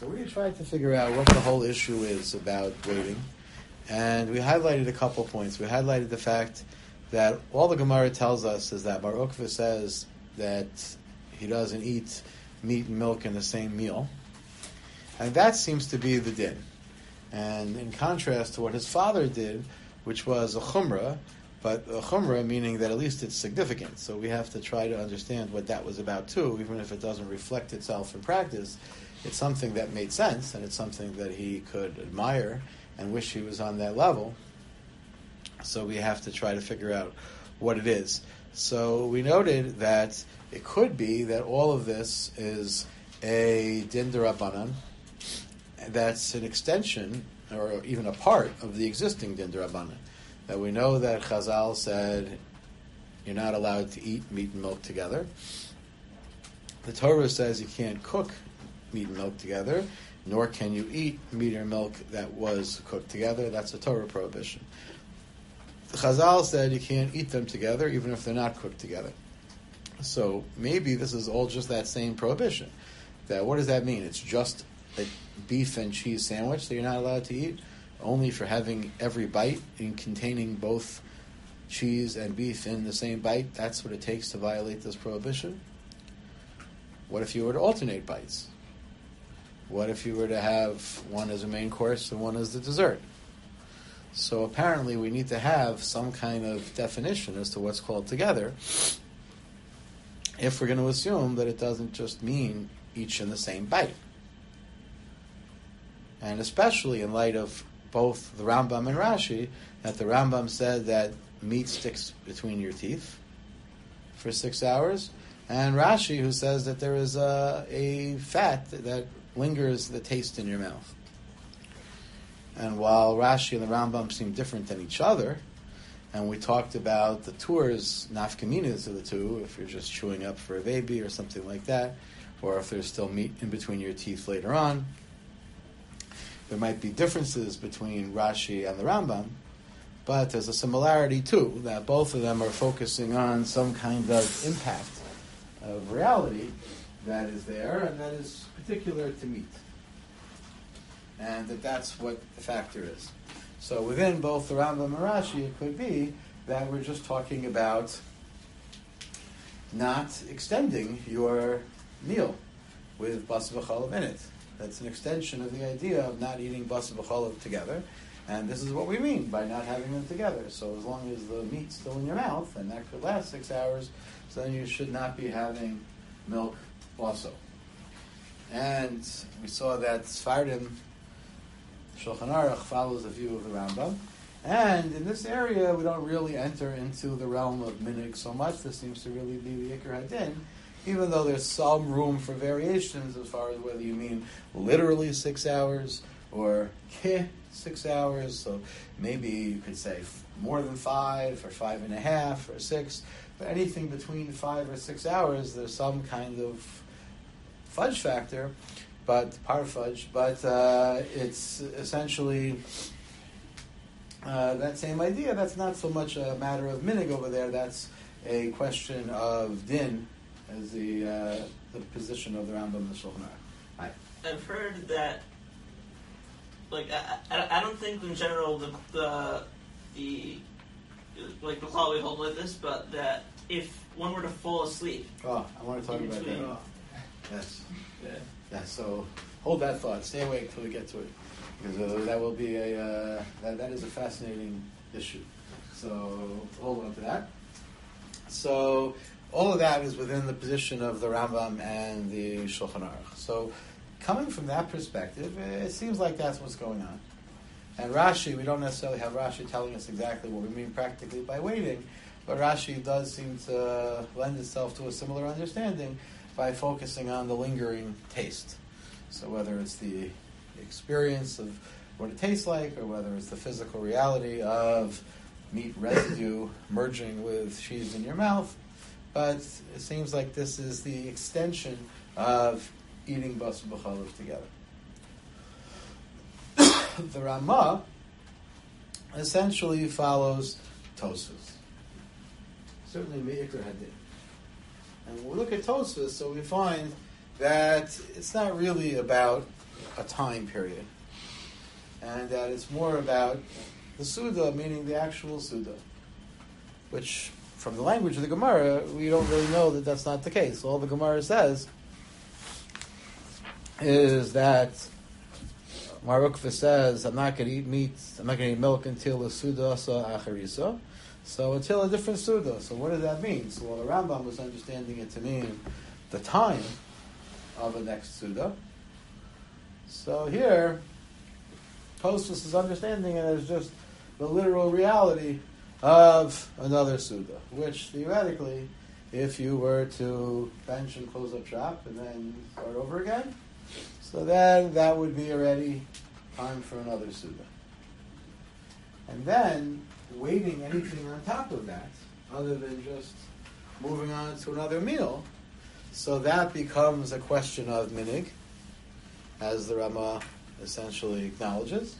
So we tried to figure out what the whole issue is about waiting, and we highlighted a couple points. We highlighted the fact that all the Gemara tells us is that Bar Ukva says that he doesn't eat meat and milk in the same meal, and that seems to be the din. And in contrast to what his father did, which was a chumrah, but a chumrah meaning that at least it's significant. So we have to try to understand what that was about too, even if it doesn't reflect itself in practice. It's something that made sense, and it's something that he could admire and wish he was on that level. So we have to try to figure out what it is. So we noted that it could be that all of this is a din d'Rabbanan that's an extension or even a part of the existing din d'Rabbanan. That we know that Chazal said you're not allowed to eat meat and milk together. The Torah says you can't cook meat and milk together, nor can you eat meat or milk that was cooked together. That's a Torah prohibition. The Chazal said you can't eat them together even if they're not cooked together. So maybe this is all just that same prohibition. That what does that mean? It's just a beef and cheese sandwich that you're not allowed to eat, only for having every bite in containing both cheese and beef in the same bite. That's what it takes to violate this prohibition. What if you were to alternate bites? What if you were to have one as a main course and one as the dessert? So apparently we need to have some kind of definition as to what's called together if we're going to assume that it doesn't just mean each in the same bite. And especially in light of both the Rambam and Rashi, that the Rambam said that meat sticks between your teeth for 6 hours, and Rashi who says that there is a fat that lingers the taste in your mouth. And while Rashi and the Rambam seem different than each other, and we talked about the tours, nafkaminas of the two, if you're just chewing up for a baby or something like that, or if there's still meat in between your teeth later on, there might be differences between Rashi and the Rambam, but there's a similarity too, that both of them are focusing on some kind of impact of reality that is there, and that is particular to meat. And that's what the factor is. So within both the Rambam and Rashi, it could be that we're just talking about not extending your meal with basar v'chalav in it. That's an extension of the idea of not eating basar v'chalav together. And this is what we mean by not having them together. So as long as the meat's still in your mouth, and that could last 6 hours, so then you should not be having milk also. And we saw that Sfardim, Shulchan Aruch, follows the view of the Rambam. And in this area, we don't really enter into the realm of minig so much. This seems to really be the Ikar Hadin, even though there's some room for variations as far as whether you mean literally 6 hours or 6 hours. So maybe you could say more than 5 or 5.5 or 6. But anything between 5 or 6 hours, there's some kind of fudge factor, but par fudge. But it's essentially that same idea. That's not so much a matter of minig over there. That's a question of din, as the position of the Rambam and the Shulchan Aruch. Right. I've heard that, like, I don't think in general the like the law we hold like this, but that if one were to fall asleep. Oh, I want to talk about that. Oh. Yes. Yeah. So hold that thought. Stay awake till we get to it, because that will be that is a fascinating issue. So hold on to that. So all of that is within the position of the Rambam and the Shulchan Aruch. So coming from that perspective, it seems like that's what's going on. And Rashi, we don't necessarily have Rashi telling us exactly what we mean practically by waiting, but Rashi does seem to lend itself to a similar understanding by focusing on the lingering taste. So whether it's the experience of what it tastes like, or whether it's the physical reality of meat residue merging with cheese in your mouth, but it seems like this is the extension of eating basar v'chalav together. The Ramah essentially follows Tosfos, certainly Me'ikar Hadin. And when we look at Tosfos, so we find that it's not really about a time period, and that it's more about the Suda, meaning the actual Suda, which, from the language of the Gemara, we don't really know that that's not the case. All the Gemara says is that Mar Ukva says, I'm not going to eat meat, I'm not going to eat milk until the Suda sa acharisa, so until a different Suda. So what does that mean? So the Rambam was understanding it to mean the time of the next Suda. So here, Tosfos is understanding it as just the literal reality of another Suda, which theoretically, if you were to bench and close up shop and then start over again, so then that would be already time for another Suda. And then waiting anything on top of that, other than just moving on to another meal, so that becomes a question of minig, as the Rama essentially acknowledges.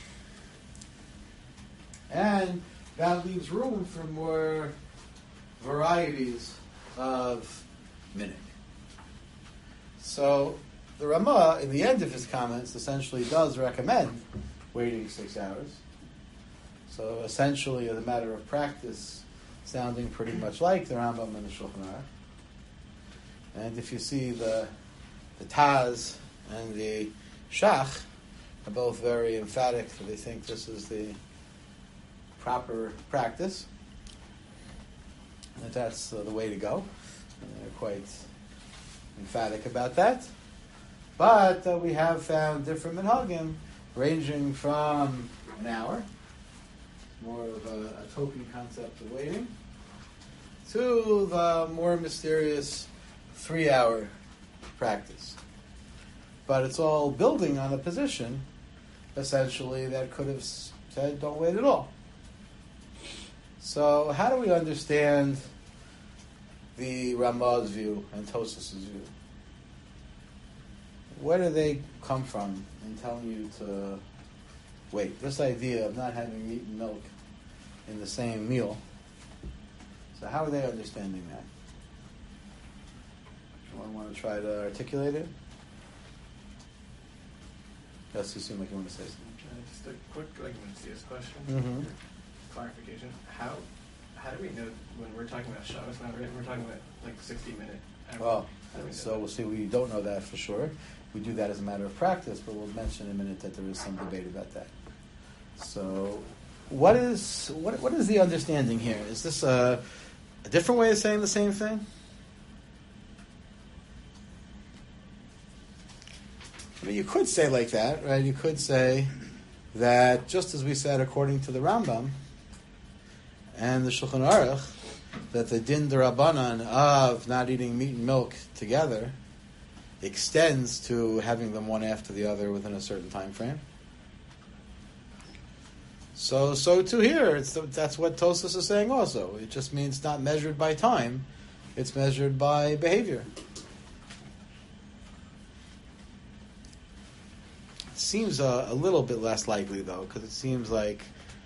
And that leaves room for more varieties of minig. So the Rama, in the end of his comments, essentially does recommend waiting 6 hours. So essentially, as a matter of practice, sounding pretty much like the Rambam and the Shulchan Aruch. And if you see the Taz and the Shach are both very emphatic, so they think this is the proper practice, that's the way to go. And they're quite emphatic about that. But we have found different minhagim ranging from an hour, more of a token concept of waiting, to the more mysterious 3-hour practice. But it's all building on a position, essentially, that could have said, don't wait at all. So how do we understand the Ramah's view and Tosfos' view? Where do they come from in telling you to wait? This idea of not having meat and milk in the same meal. So how are they understanding that? Anyone want to try to articulate it? Yes, you seem like you want to say something. Just a quick, Matthias question. Mm-hmm. Clarification. How do we know when we're talking about Shabbos now, right? We're talking about 60-minute. Well, so we'll see. We don't know that for sure. We do that as a matter of practice, but we'll mention in a minute that there is some debate about that. So, what is the understanding here? Is this a different way of saying the same thing? I mean, you could say like that, right? You could say that just as we said according to the Rambam and the Shulchan Aruch, that the din d'Rabbanan of not eating meat and milk together extends to having them one after the other within a certain time frame. So too here, that's what Tosfos is saying also. It just means not measured by time, it's measured by behavior. It seems a little bit less likely, though, because it seems like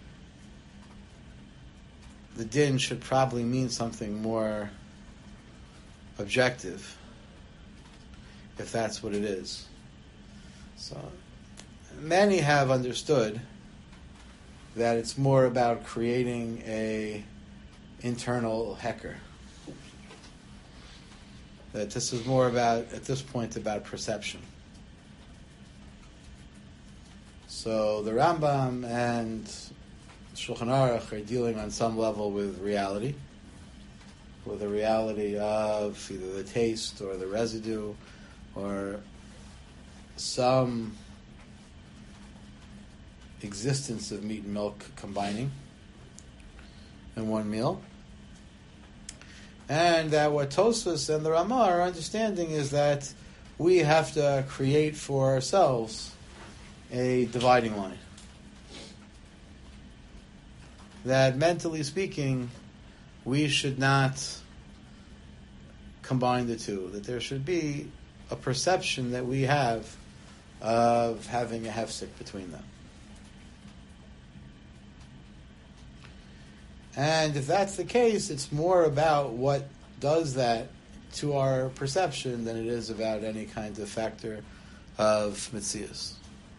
the din should probably mean something more objective, if that's what it is. So many have understood that it's more about creating a internal hecker. That this is more about, at this point, about perception. So the Rambam and Shulchan Aruch are dealing on some level with reality, with the reality of either the taste or the residue or some existence of meat and milk combining in one meal. And that what Tosfos and the Ramah are understanding is that we have to create for ourselves a dividing line. That mentally speaking, we should not combine the two. That there should be a perception that we have of having a hefsek between them. And if that's the case, it's more about what does that to our perception than it is about any kind of factor of Metzias.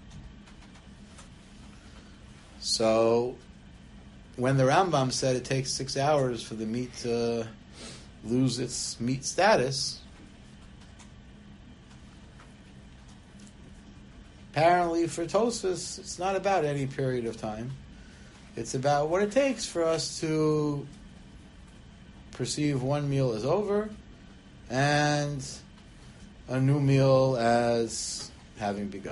So, when the Rambam said it takes 6 hours for the meat to lose its meat status, apparently for Tosfos, it's not about any period of time. It's about what it takes for us to perceive one meal as over and a new meal as having begun.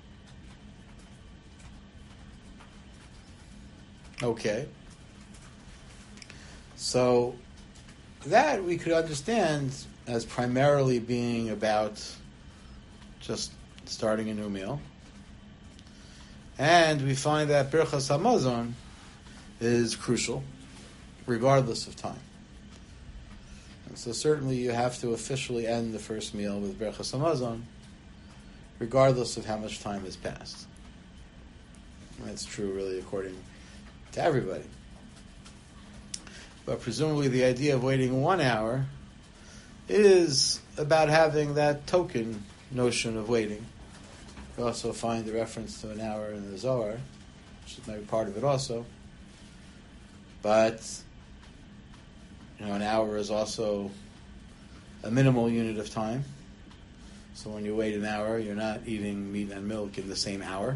Okay. So that we could understand as primarily being about just starting a new meal. And we find that Birchas Hamazon is crucial, regardless of time. And so certainly you have to officially end the first meal with Birchas Hamazon, regardless of how much time has passed. And that's true really according to everybody. But presumably the idea of waiting 1 hour is about having that token notion of waiting. You also find the reference to an hour in the Zohar, which is maybe part of it also. But, an hour is also a minimal unit of time. So when you wait an hour, you're not eating meat and milk in the same hour.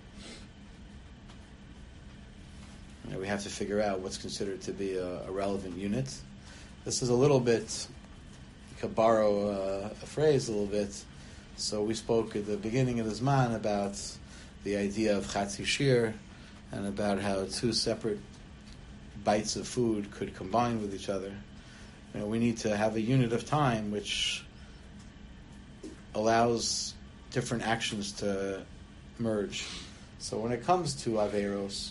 We have to figure out what's considered to be a relevant unit. This is a little bit, you could borrow a phrase a little bit. So we spoke at the beginning of the Zman about the idea of Chatzi Shir and about how two separate bites of food could combine with each other. We need to have a unit of time which allows different actions to merge. So when it comes to Averos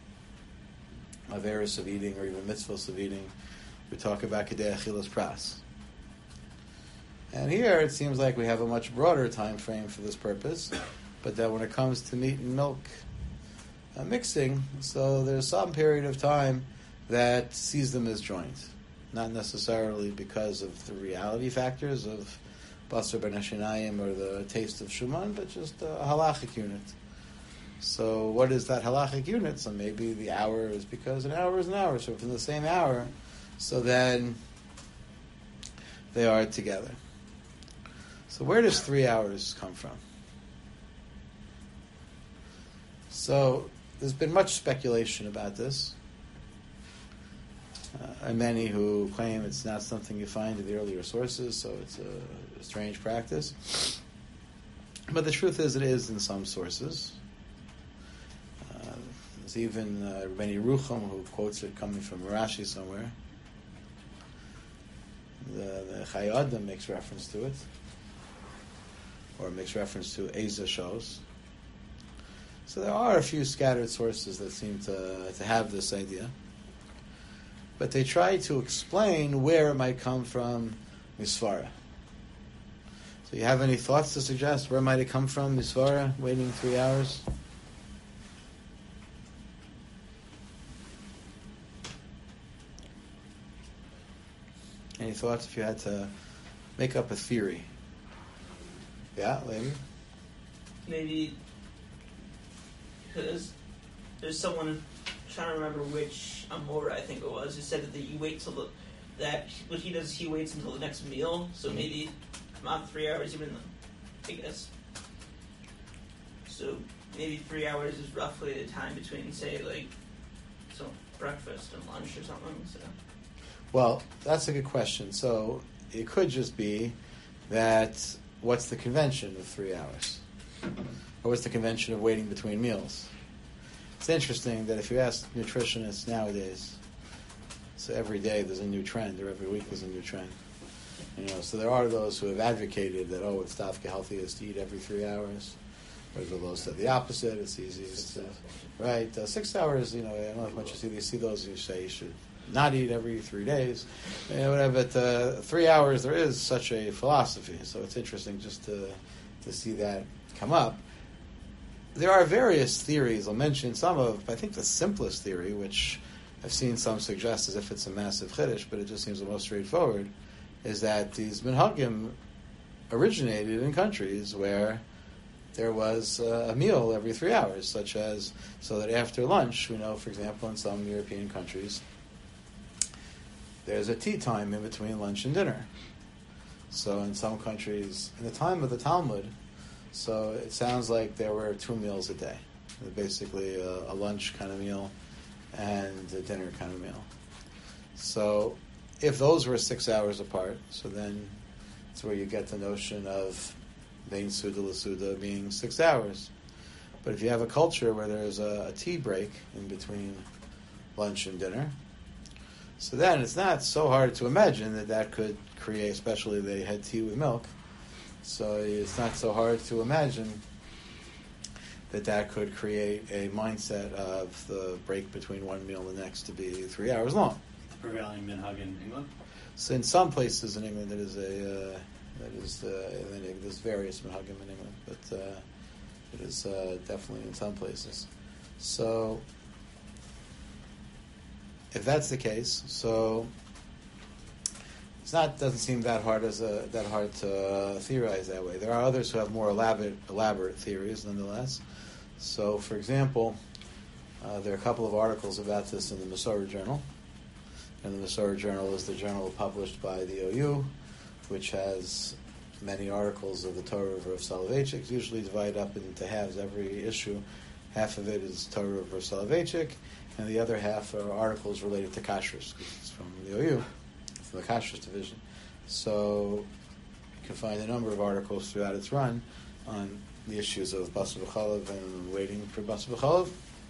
of eating, or even mitzvahs of eating, we talk about Kedei Achilas Pras. And here it seems like we have a much broader time frame for this purpose, but that when it comes to meat and milk mixing, so there's some period of time that sees them as joint. Not necessarily because of the reality factors of Basar ben Hashanayim or the taste of Shuman, but just a halachic unit. So what is that halachic unit? So maybe the hour is because an hour is an hour. So from the same hour, so then they are together. So where does 3 hours come from? So there's been much speculation about this. And many who claim it's not something you find in the earlier sources, so it's a strange practice. But the truth is it is in some sources. There's even Rabbeinu Yerucham who quotes it coming from Rashi somewhere. The Chayei Adam makes reference to it, or makes reference to Eza shows. So there are a few scattered sources that seem to have this idea. But they try to explain where it might come from Misvara. So you have any thoughts to suggest where might it come from, Misvara, waiting 3 hours? Any thoughts if you had to make up a theory? Yeah, maybe? Maybe because there's someone, I'm trying to remember which Amora I think it was, who said that you wait till that what he does, he waits until the next meal, so maybe not 3 hours even, I guess. So maybe 3 hours is roughly the time between, say, like, so breakfast and lunch or something, so... Well, that's a good question. So it could just be that what's the convention of 3 hours? Or what's the convention of waiting between meals? It's interesting that if you ask nutritionists nowadays, so every day there's a new trend, or every week there's a new trend. So there are those who have advocated that, it's dafka healthiest to eat every 3 hours. Or there are those that the opposite, it's easiest to, right? 6 hours, I don't know if much you see those who say you should not eat every 3 days, whatever. But 3 hours, there is such a philosophy, so it's interesting just to see that come up. There are various theories. I'll mention some of, I think the simplest theory, which I've seen some suggest as if it's a massive chiddush, but it just seems the most straightforward, is that these minhagim originated in countries where there was a meal every 3 hours, such as, so that after lunch, we know, for example, in some European countries, there's a tea time in between lunch and dinner. So in some countries, in the time of the Talmud, so it sounds like there were 2 meals a day. Basically a lunch kind of meal and a dinner kind of meal. So if those were 6 hours apart, so then it's where you get the notion of Bein Suda L'Suda being 6 hours. But if you have a culture where there's a tea break in between lunch and dinner, so then it's not so hard to imagine that could create, especially they had tea with milk, so it's not so hard to imagine that could create a mindset of the break between one meal and the next to be 3 hours long. Prevailing minhag in England? So in some places in England, there's various minhagim in England, but it is definitely in some places. So if that's the case, so doesn't seem that hard to theorize that way. There are others who have more elaborate theories, nonetheless. So, for example, there are a couple of articles about this in the Masorah Journal. And the Masorah Journal is the journal published by the OU, which has many articles of the Torah of Rav Soloveitchik, usually divided up into halves every issue. Half of it is Torah of Rav Soloveitchik, and the other half are articles related to kashrus, because it's from the OU, from the kashrus division. So you can find a number of articles throughout its run on the issues of Basar B'Chalav and waiting for Basar B'Chalav.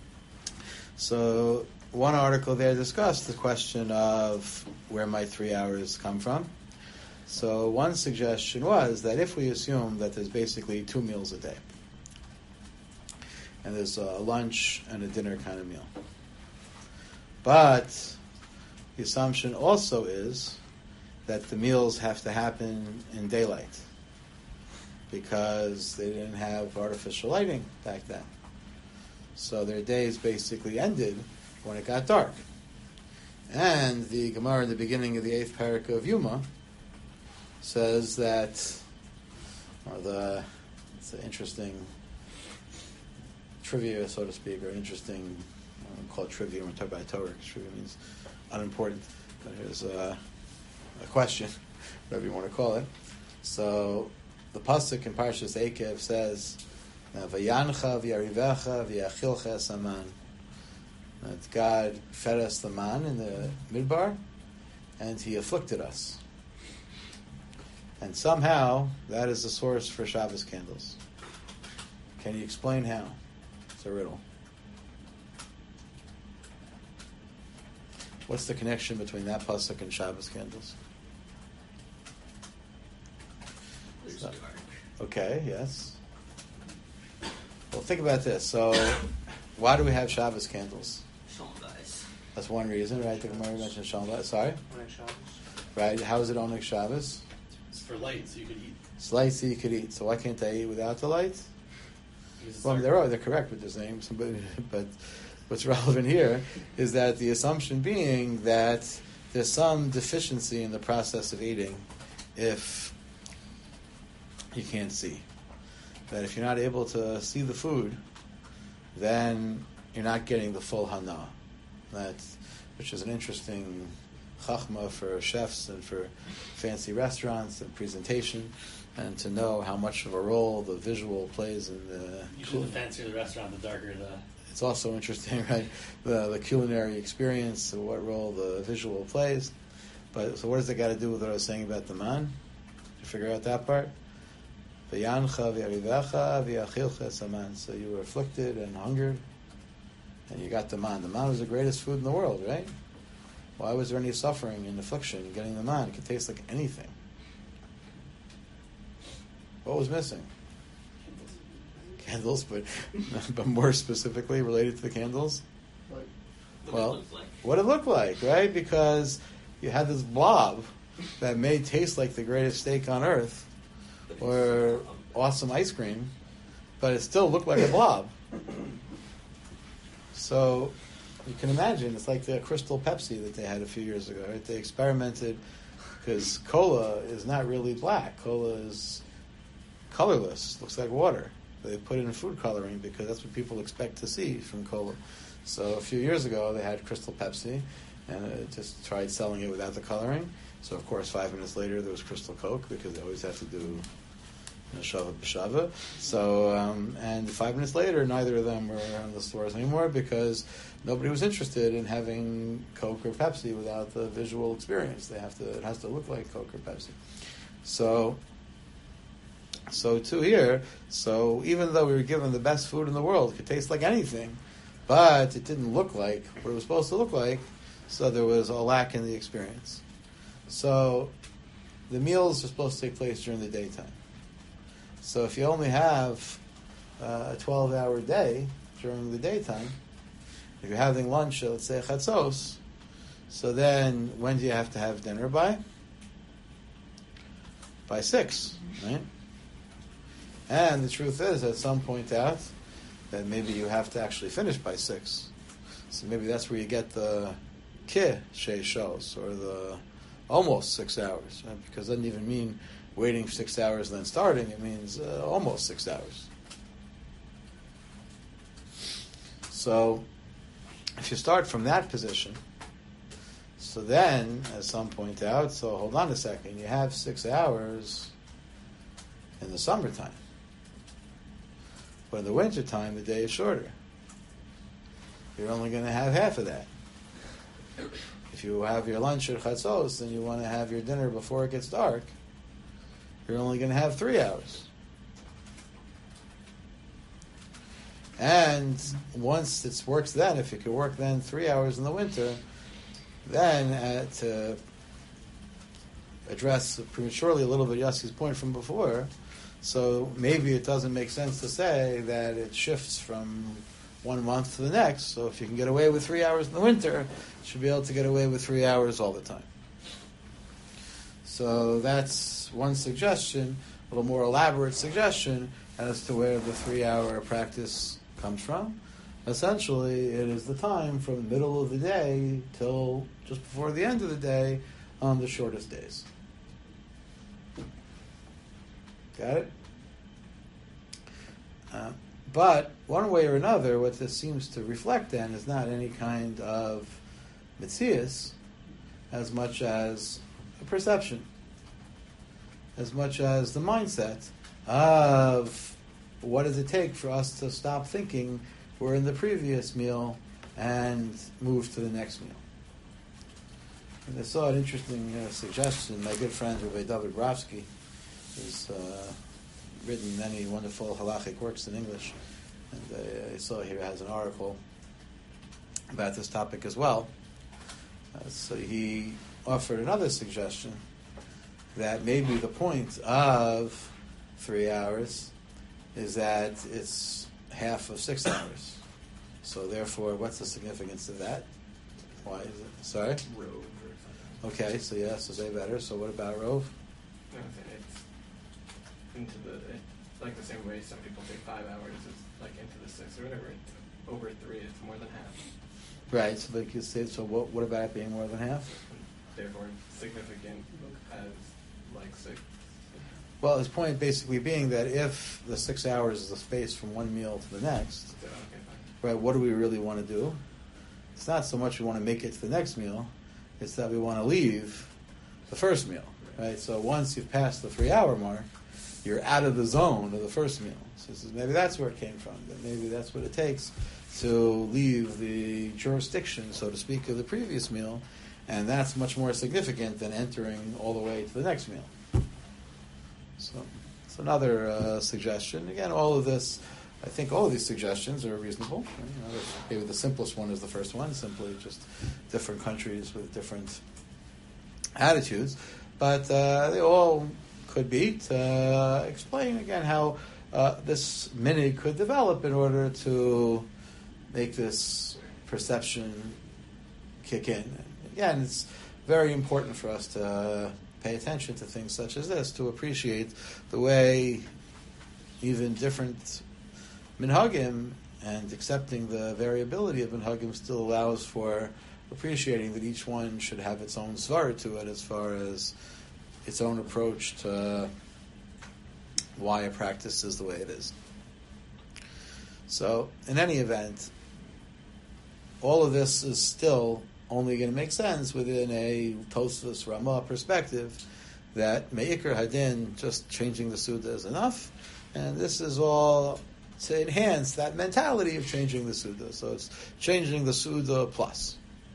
So one article there discussed the question of where might 3 hours come from. So one suggestion was that if we assume that there's basically 2 meals a day, and there's a lunch and a dinner kind of meal, but the assumption also is that the meals have to happen in daylight, because they didn't have artificial lighting back then. So their days basically ended when it got dark. And the Gemara in the beginning of the 8th parak of Yuma says that, it's an interesting trivia, so to speak, or an interesting, I don't call it trivia when we talk about Torah, because trivia means unimportant. But here's a question, whatever you want to call it. So the pasuk in Parshas Eikev says, "Vayancha v'yarivecha v'yachilcha saman." That God fed us the man in the midbar, and He afflicted us. And somehow that is the source for Shabbos candles. Can you explain how? It's a riddle. What's the connection between that pasuk and Shabbos candles? Okay, yes. Well, think about this. So, why do we have Shabbos candles? Shalom Bayis. That's one reason, right? The Gemara mentioned Shalom Bayis. Sorry? Oneg Shabbos. Right, how is it Oneg Shabbos? It's for light, so you could eat. It's light so you could eat. So why can't they eat without the light? Well, they're correct with this name, but what's relevant here is that the assumption being that there's some deficiency in the process of eating if you can't see. That if you're not able to see the food, then you're not getting the full hana. Which is an interesting chachma for chefs and for fancy restaurants and presentation, and to know how much of a role the visual plays in the... Usually the fancier the restaurant, the darker the... It's also interesting, right? The culinary experience, what role the visual plays. But so what does it got to do with what I was saying about the man? Did you figure out that part? V'yancha v'yarivecha v'yachilcha saman. So you were afflicted and hungered, and you got the man. The man was the greatest food in the world, right? Why was there any suffering and affliction in getting the man? It could taste like anything. What was missing? Candles, but more specifically related to the candles? What it looked like, right? Because you had this blob that may taste like the greatest steak on earth or awesome ice cream, but it still looked like a blob. So you can imagine, it's like the Crystal Pepsi that they had a few years ago, right? They experimented, because cola is not really black. Cola is colorless, looks like water. They put in food coloring because that's what people expect to see from cola. So a few years ago, they had Crystal Pepsi, and it just tried selling it without the coloring. So of course, 5 minutes later, there was Crystal Coke because they always have to do shava b'shava. So and 5 minutes later, neither of them were in the stores anymore because nobody was interested in having Coke or Pepsi without the visual experience. It has to look like Coke or Pepsi. So too here. So even though we were given the best food in the world, it could taste like anything, but it didn't look like what it was supposed to look like. So there was a lack in the experience. So the meals are supposed to take place during the daytime. So if you only have a 12-hour day during the daytime, if you're having lunch at, let's say, chatzos, so then when do you have to have dinner by? By 6, right? And the truth is, that some point out that maybe you have to actually finish by 6. So maybe that's where you get the shos, or the almost 6 hours, right? Because it doesn't even mean waiting for 6 hours and then starting. It means almost 6 hours. So if you start from that position, so then, as some point out, so hold on a second, you have 6 hours in the summertime. But in the wintertime, the day is shorter. You're only going to have half of that. If you have your lunch at chatzos and you want to have your dinner before it gets dark, you're only going to have 3 hours. And once it works then, if you could work then 3 hours in the winter, then to address prematurely a little bit Yossi's point from before, so maybe it doesn't make sense to say that it shifts from 1 month to the next. So if you can get away with 3 hours in the winter, you should be able to get away with 3 hours all the time. So that's one suggestion, a little more elaborate suggestion as to where the 3-hour practice comes from. Essentially, it is the time from the middle of the day till just before the end of the day on the shortest days. Got it? But one way or another, what this seems to reflect then is not any kind of metzius as much as a perception, as much as the mindset of what does it take for us to stop thinking we're in the previous meal and move to the next meal. And I saw an interesting suggestion. My good friend Rabbi David Brovsky has written many wonderful halachic works in English, and I saw here has an article about this topic as well. So he offered another suggestion that maybe the point of 3 hours is that it's half of 6 hours. So therefore, what's the significance of that? Why is it? Sorry? Rove or something. Okay, so yes, so say better. So what about Rove? No, it's into like the same way some people take 5 hours, it's like into the 6 or whatever. Over 3, it's more than half. Right, so like you said, so what about it being more than half? Therefore, significant as like 6. Well, his point basically being that if the 6 hours is the space from one meal to the next, So, okay, fine. right, what do we really want to do? It's not so much we want to make it to the next meal, it's that we want to leave the first meal, right? So once you've passed the 3-hour mark, you're out of the zone of the first meal. So maybe that's where it came from, that maybe that's what it takes to leave the jurisdiction, so to speak, of the previous meal, and that's much more significant than entering all the way to the next meal. So it's another suggestion. Again, all of this, I think all of these suggestions are reasonable. You know, maybe the simplest one is the first one, simply just different countries with different attitudes. But they all could be to explain, again, how this minig could develop in order to make this perception kick in. And again, it's very important for us to pay attention to things such as this, to appreciate the way even different minhagim and accepting the variability of minhagim still allows for appreciating that each one should have its own svara to it as far as its own approach to why a practice is the way it is. So, in any event, all of this is still only going to make sense within a Tosfos Ramah perspective that Me'ikr Hadin, just changing the Suda is enough, and this is all to enhance that mentality of changing the Suda. So it's changing the Suda plus.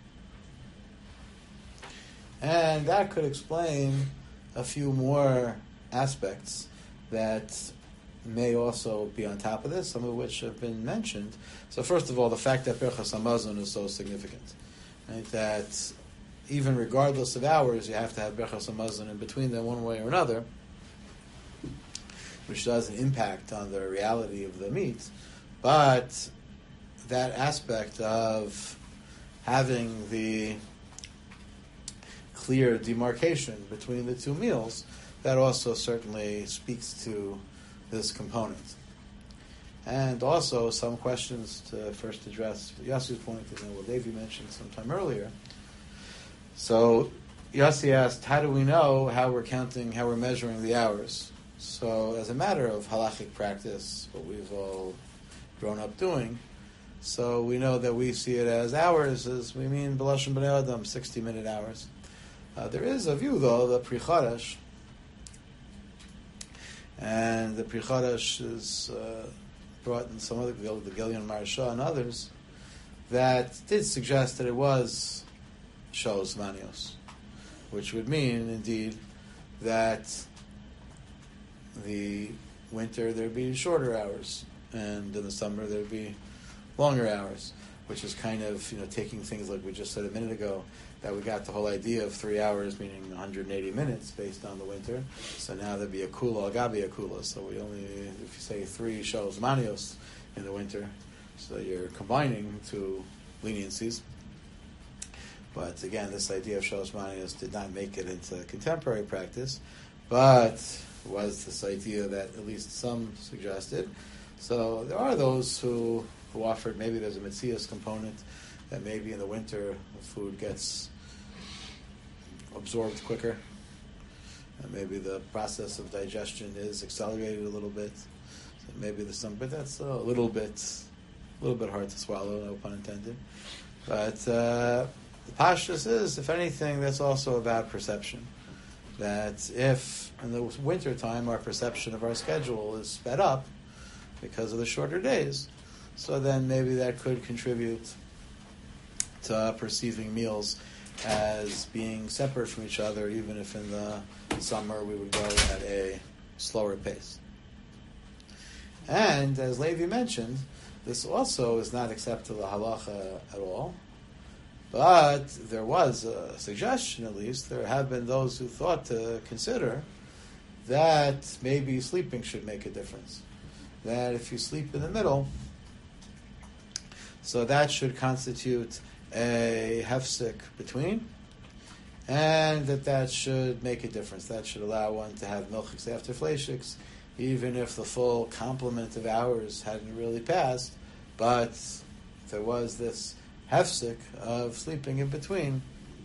And that could explain a few more aspects that may also be on top of this, some of which have been mentioned. So first of all, the fact that Birchas Hamazon is so significant. Right? That even regardless of hours, you have to have Birchas Hamazon in between them one way or another, which does an impact on the reality of the meat. But that aspect of having the clear demarcation between the two meals, that also certainly speaks to this component. And also some questions to first address Yassi's point, and then what Levi mentioned sometime earlier. So Yassi asked, how do we know how we're counting, how we're measuring the hours? So as a matter of halachic practice, what we've all grown up doing, so we know that we see it as hours, as we mean B'lashon B'nei Adam, 60-minute hours. There is a view, though, the Pri Chadash, and the Pri Chadash is brought in some other, the Gilyon Maharsha and others, that did suggest that it was Shos Manios, which would mean, indeed, that the winter there'd be shorter hours, and in the summer there'd be longer hours, which is kind of, taking things like we just said a minute ago, that we got the whole idea of 3 hours, meaning 180 minutes based on the winter. So now there'd be a kula, agabi a kula. So we only, if you say 3 Shos Manios in the winter, so you're combining two leniencies. But again, this idea of Shos Manios did not make it into contemporary practice, but was this idea that at least some suggested. So there are those who offered maybe there's a Metzias component, that maybe in the winter the food gets absorbed quicker. And maybe the process of digestion is accelerated a little bit. So maybe there's some, but that's a little bit hard to swallow, no pun intended. But the pashtus is, if anything, that's also about perception. That if in the winter time our perception of our schedule is sped up because of the shorter days, so then maybe that could contribute to perceiving meals as being separate from each other, even if in the summer we would go at a slower pace. And as Levi mentioned, this also is not accepted the halacha at all, but there was a suggestion, at least, there have been those who thought to consider that maybe sleeping should make a difference. That if you sleep in the middle, so that should constitute a hefsek between, and that should make a difference. That should allow one to have milchiks after fleishiks, even if the full complement of hours hadn't really passed, but there was this hefsek of sleeping in between,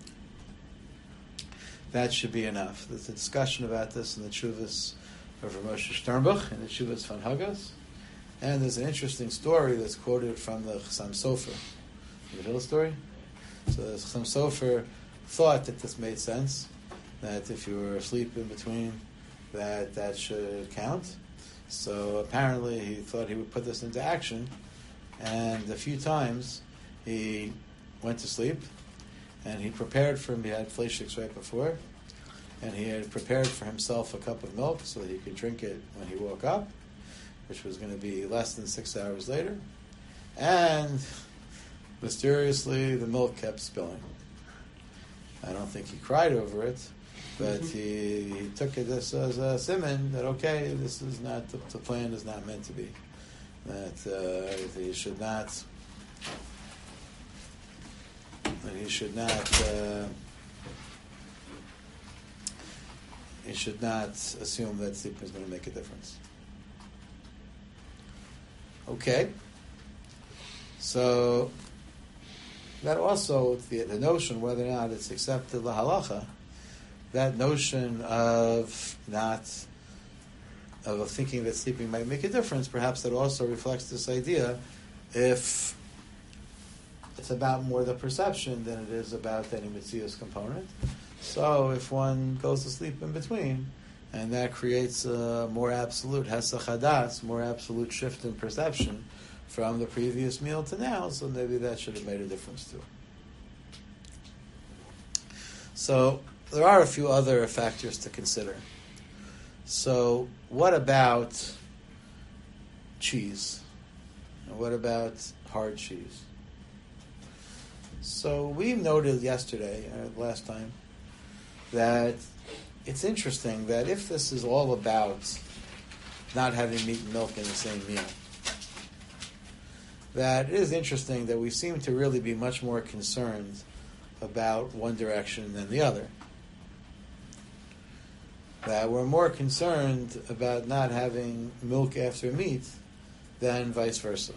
that should be enough. There's a discussion about this in the Tshuvas of Moshe Sternbuch, in the Tshuvas von Hagas, and there's an interesting story that's quoted from the Chassam Sofer. You know the story? So the Chassam Sofer thought that this made sense, that if you were asleep in between, that should count. So apparently he thought he would put this into action, and a few times he went to sleep, and he prepared for him, he had fleishiks right before, and he had prepared for himself a cup of milk so that he could drink it when he woke up, which was going to be less than 6 hours later, and mysteriously the milk kept spilling. I don't think he cried over it, but he took it as a siman that, okay, this is not, the plan is not meant to be. That he should not assume that sleeping is going to make a difference. Okay. So that also, the notion whether or not it's accepted the halacha, that notion of not of thinking that sleeping might make a difference, perhaps that also reflects this idea if it's about more the perception than it is about any Metzius component. So if one goes to sleep in between, and that creates a more absolute Hesach Hadas, more absolute shift in perception from the previous meal to now, so maybe that should have made a difference too. So there are a few other factors to consider. So what about cheese? And what about hard cheese? So we noted yesterday, last time, that it's interesting that if this is all about not having meat and milk in the same meal, that it is interesting that we seem to really be much more concerned about one direction than the other. That we're more concerned about not having milk after meat than vice versa.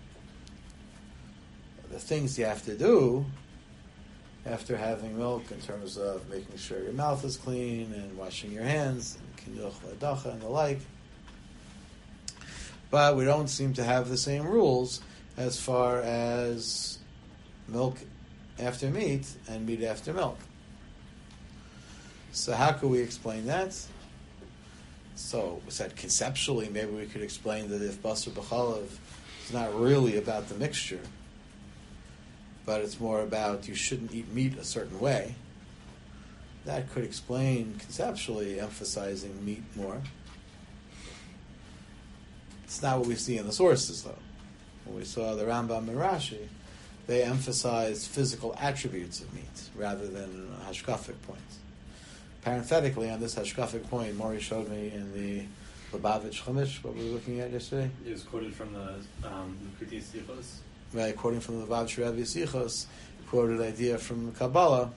The things you have to do after having milk in terms of making sure your mouth is clean and washing your hands and kinuch v'adacha and the like. But we don't seem to have the same rules as far as milk after meat and meat after milk. So how could we explain that? So we said conceptually maybe we could explain that if basar b'chalav is not really about the mixture, but it's more about you shouldn't eat meat a certain way, that could explain conceptually emphasizing meat more. It's not what we see in the sources, though. When we saw the Rambam and Rashi, they emphasized physical attributes of meat rather than a hashkafic point. Parenthetically, on this hashkafic point, Maury showed me in the Lubavitch Chumash, what we were looking at yesterday. It was quoted from the Kriti Sichos. Right, quoting from the Lubavitch Rebbe Sichos, quoted idea from Kabbalah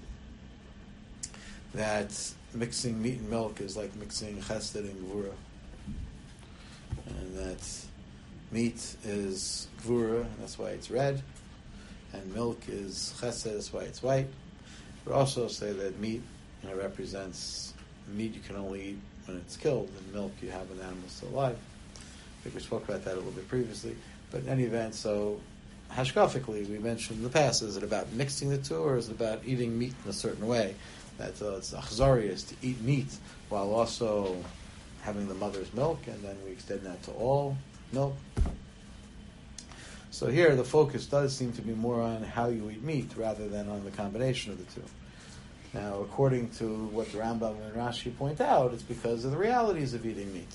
that mixing meat and milk is like mixing chesed and gvura, and that meat is gvura, and that's why it's red, and milk is chesed, that's why it's white. We also say that meat represents meat you can only eat when it's killed, and milk you have an animal still alive. I think we spoke about that a little bit previously. But in any event, so hashkafically, we mentioned in the past, is it about mixing the two, or is it about eating meat in a certain way? That it's achzarius to eat meat while also having the mother's milk, and then we extend that to all milk. So here, the focus does seem to be more on how you eat meat rather than on the combination of the two. Now, according to what the Rambam and Rashi point out, it's because of the realities of eating meat,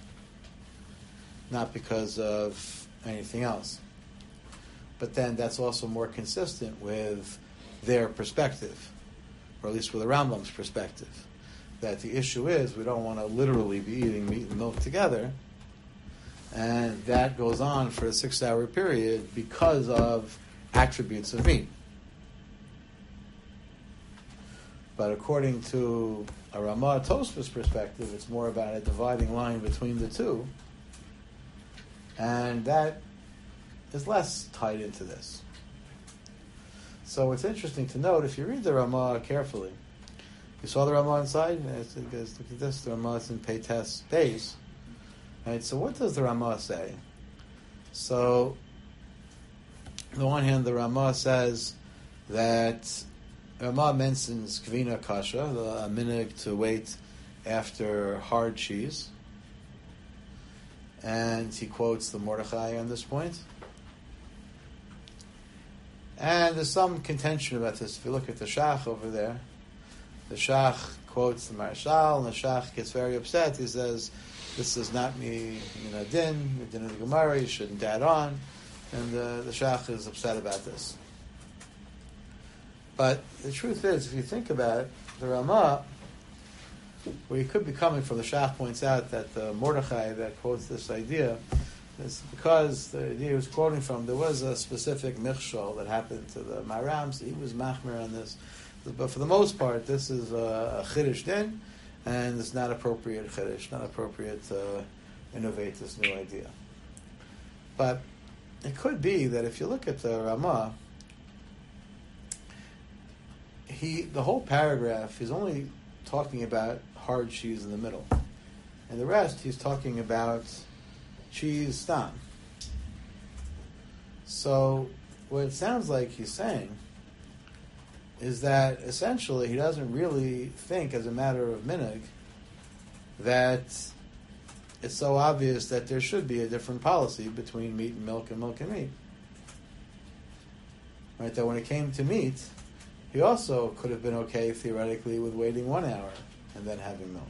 not because of anything else. But then that's also more consistent with their perspective, or at least with the Rambam's perspective, that the issue is we don't want to literally be eating meat and milk together, and that goes on for a 6-hour period because of attributes of meat. But according to a Ramah Tosfos perspective, it's more about a dividing line between the two, and that is less tied into this. So it's interesting to note, if you read the Ramah carefully, you saw the Ramah inside? Look at this, the Ramah is in Peites Beis. Right, so what does the Ramah say? So, on the one hand, the Ramah says that Ramah mentions Kvina Kasha, a minhag to wait after hard cheese. And he quotes the Mordechai on this point. And there's some contention about this. If you look at the Shach over there, the Shach quotes the Marshal, and the Shach gets very upset. He says, this is not me, din, the din of the Gemara, you shouldn't add on. And the Shach is upset about this. But the truth is, if you think about it, the Ramah, where you could be coming from, the Shach points out that the Mordechai that quotes this idea is because the idea he was quoting from, there was a specific michshol that happened to the Maram, so he was machmir on this. But for the most part, this is a chiddush din, and it's not appropriate chiddush, not appropriate to innovate this new idea. But it could be that if you look at the Ramah, the whole paragraph is only talking about hard cheese in the middle. and the rest he's talking about cheese stam. So what it sounds like he's saying is that essentially he doesn't really think, as a matter of minhag, that it's so obvious that there should be a different policy between meat and milk and meat. Right? That when it came to meat, he also could have been okay theoretically with waiting 1 hour and then having milk.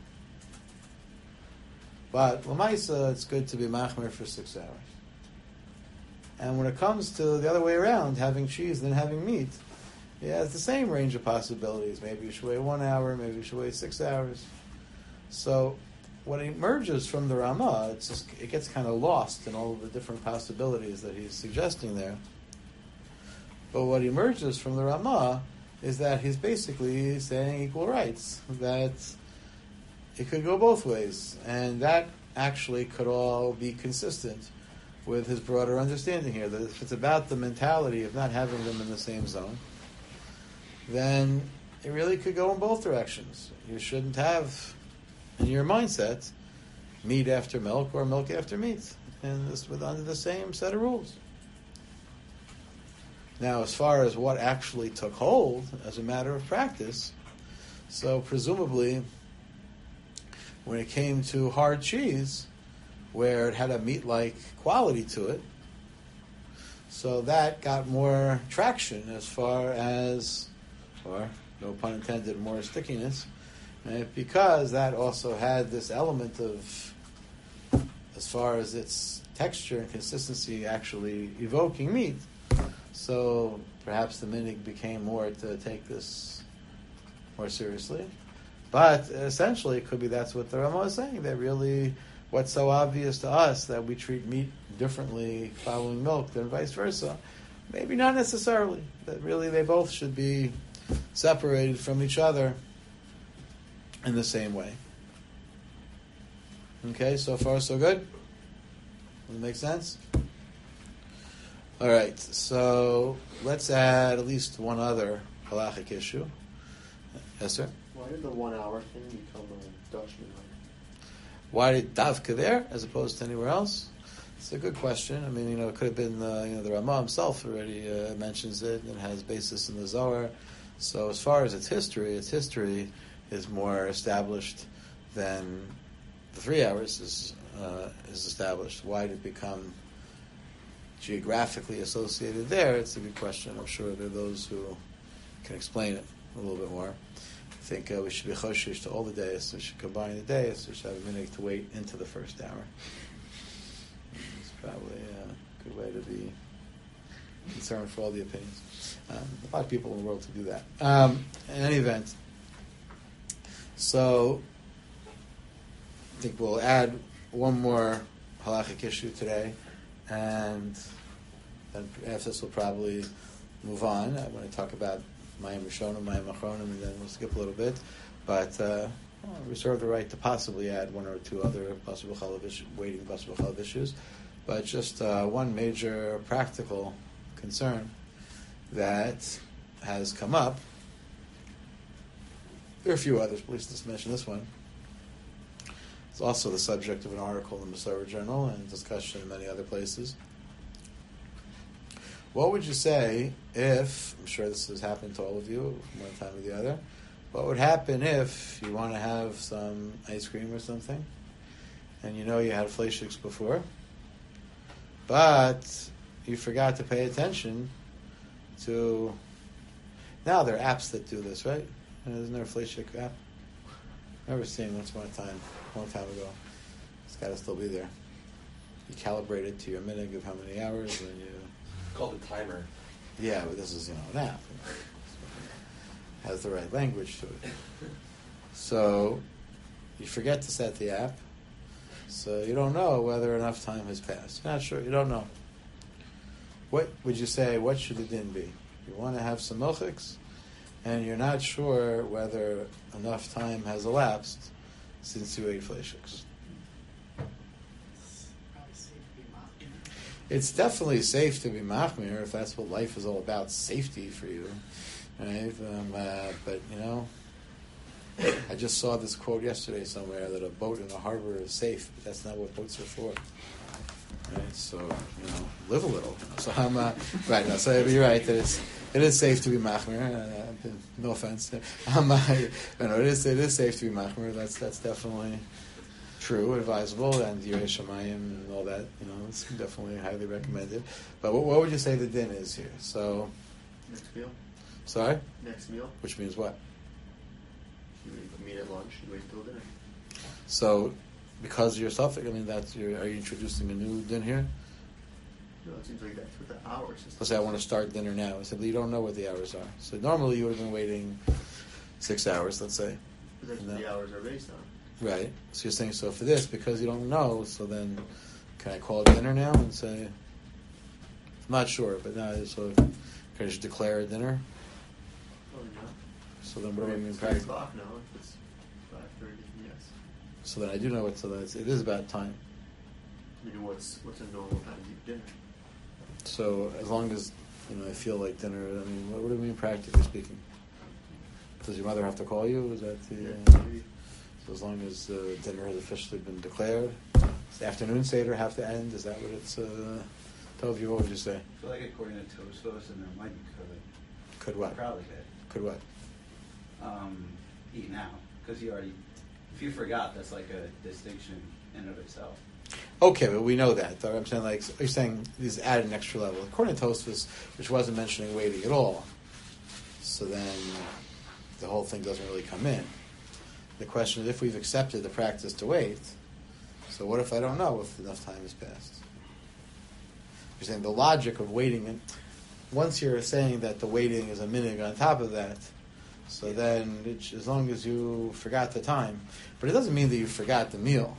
But l'maisa, it's good to be machmir for 6 hours. And when it comes to the other way around, having cheese and then having meat, it has the same range of possibilities. Maybe you should wait 1 hour, maybe you should wait 6 hours. So what emerges from the Ramah, it gets kind of lost in all of the different possibilities that he's suggesting there. But what emerges from the Ramah is that he's basically saying equal rights, that it could go both ways, and that actually could all be consistent with his broader understanding here, that if it's about the mentality of not having them in the same zone, then it really could go in both directions. You shouldn't have, in your mindset, meat after milk or milk after meat, and this under the same set of rules. Now, as far as what actually took hold as a matter of practice, so presumably when it came to hard cheese, where it had a meat-like quality to it, so that got more traction as far as, or no pun intended, more stickiness, right? Because that also had this element of, as far as its texture and consistency actually evoking meat. So perhaps the minhag became more to take this more seriously. But essentially, it could be that's what the Ramah is saying, that really what's so obvious to us that we treat meat differently following milk than vice versa, maybe not necessarily. That really they both should be separated from each other in the same way. Okay, so far so good? Does it make sense? All right, so let's add at least one other halachic issue. Yes, sir? Why did the 1 hour thing become a Dutch minhag? Why did Davka there as opposed to anywhere else? It's a good question. I mean, it could have been the Ramah himself already mentions it and has basis in the Zohar. So as far as its history is more established than the 3 hours is established. Why did it become geographically associated there? It's a good question. I'm sure there are those who can explain it a little bit more. I think we should be choshish to all the days. We should combine the days. We should have a minute to wait into the first hour. It's probably a good way to be concerned for all the opinions. A lot of people in the world to do that. In any event, so I think we'll add one more halachic issue today, and then after this we'll probably move on. I want to talk about Mayim Rishonim, Mayim Achronim, and then we'll skip a little bit. But reserve the right to possibly add one or two other possible chalav issues. But just one major practical concern that has come up. There are a few others, but at least let's mention this one. It's also the subject of an article in the Masorah Journal and discussion in many other places. What would you say if, I'm sure this has happened to all of you one time or the other, what would happen if you want to have some ice cream or something, and you know you had fleishiks before, but you forgot to pay attention to, now there are apps that do this, right? Isn't there a fleishik app? I remember seeing once upon a time, a long time ago. It's got to still be there. You calibrate it to your minhag of how many hours, and you... It's called a timer. Yeah, but this is, an app. It has the right language to it. So, you forget to set the app, so you don't know whether enough time has passed. You're not sure, you don't know. What would you say, what should the din be? You want to have some milchiks, and you're not sure whether enough time has elapsed since you ate fleishiks. It's definitely safe to be machmir if that's what life is all about, safety for you, right? But I just saw this quote yesterday somewhere that a boat in a harbor is safe, but that's not what boats are for. Right? So, live a little. So I'm right now. So you're right that it is safe to be machmer. No offense. It is safe to be machmer. That's definitely true, advisable, and Yirei Shamayim and all that. It's definitely highly recommended. But what would you say the din is here? So Next meal. sorry, Next meal. which means what? You meet at lunch. You wait until dinner. So because you're suffix, are you introducing a new din here? No, it seems like that's what the hours is. Let's say I want to start dinner now. I said, but you don't know what the hours are. So normally you would have been waiting 6 hours, let's say. But that's what the hours are based on. Right. So you're saying, so for this, because you don't know, so then can I call it dinner now and say, I'm not sure, but now, so can I just declare a dinner? Oh, yeah. So then what do I mean It's practice? 3 o'clock now. If it's 5:30, yes. So then I do know it, so it is about time. I mean, what's a normal time to eat dinner? So as long as, I feel like dinner, what do you mean practically speaking? Does your mother have to call you? Is that the... Maybe. So as long as dinner has officially been declared, does the afternoon Seder have to end? Is that what it's... Tov, what would you say? I feel like according to Tosfos, and there might be Could what? probably Could what? eat now, because if you forgot, that's like a distinction in and of itself. Okay, but we know that. Though. I'm saying, you're saying these add an extra level. According to Tosfos, which wasn't mentioning waiting at all, so then the whole thing doesn't really come in. The question is, if we've accepted the practice to wait, so what if I don't know if enough time has passed? You're saying the logic of waiting, and once you're saying that the waiting is a minute on top of that, so then as long as you forgot the time, but it doesn't mean that you forgot the meal.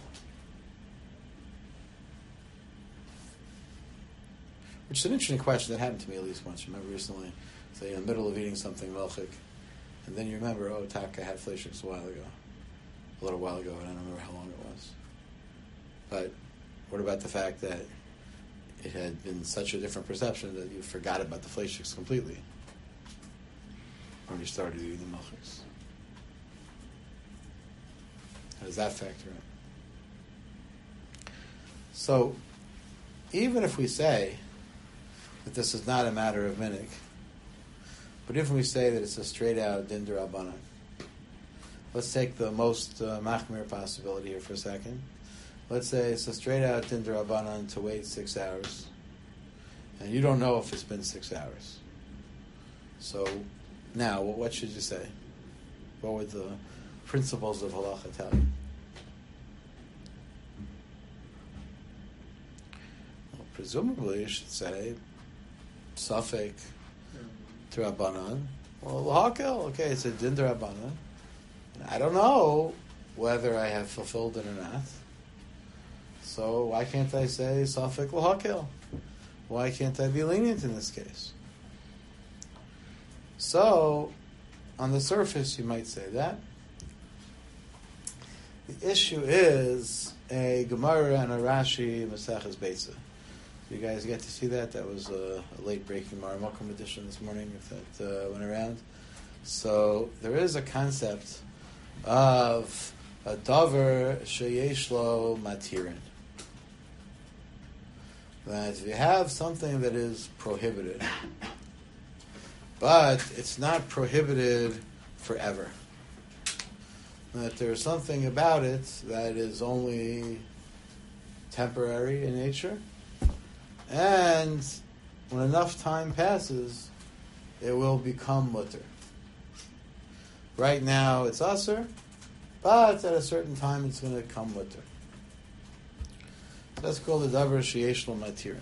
Which is an interesting question that happened to me at least once. Remember recently, so you're in the middle of eating something melchik, and then you remember, I had fleishiks a little while ago, and I don't remember how long it was. But what about the fact that it had been such a different perception that you forgot about the fleishiks completely when you started eating the melchiks? How does that factor in? So, even if we say that this is not a matter of minig, but if we say that it's a straight-out din d'Rabbanan, let's take the most machmir possibility here for a second. Let's say it's a straight-out din d'Rabbanan to wait 6 hours, and you don't know if it's been 6 hours. So now, what should you say? What would the principles of halacha tell you? Well, presumably, you should say Safek D'Rabbanan. Well, L'hakel, okay, it's a din D'Rabbanan. I don't know whether I have fulfilled it or not. So why can't I say Safek L'hakel? Why can't I be lenient in this case? So, on the surface, you might say that. The issue is a Gemara and a Rashi Maseches Beitza. You guys get to see that? That was a late-breaking Maramakum edition this morning, if that went around. So there is a concept of a davar sheyesh lo matirin. That if you have something that is prohibited, but it's not prohibited forever, that there's something about it that is only temporary in nature, and when enough time passes, it will become mutter. Right now it's asur, but at a certain time it's going to become mutter. That's called the davar sheyesh lo matirin.